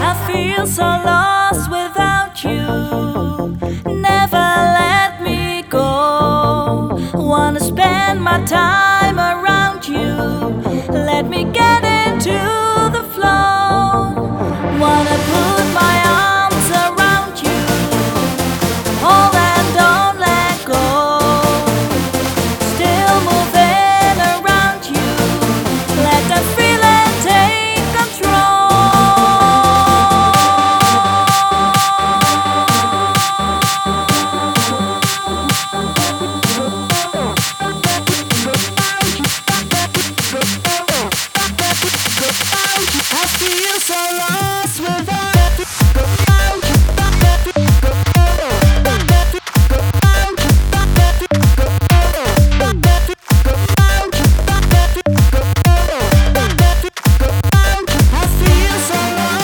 I feel so lost without you. Never let me go. Wanna spend my time around you. Let me get into the flow. Wanna put my arms around you. Hold and don't let go. Still moving around you. Let the feeling take control. I feel so lost without you. I feel so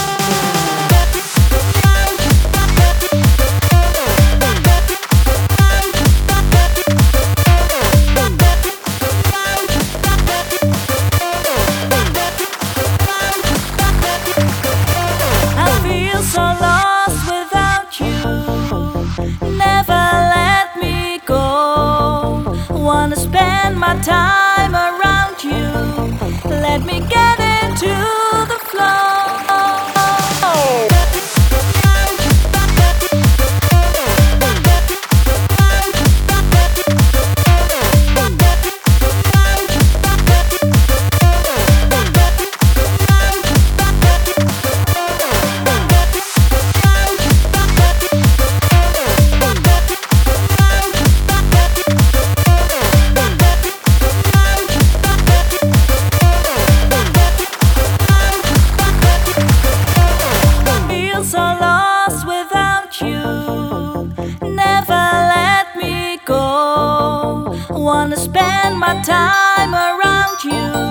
I feel so lost without you. Never let me go. Wanna spend my time around you. Let me get into the flow. Feel so lost without you. Never let me go. Wanna spend my time around you.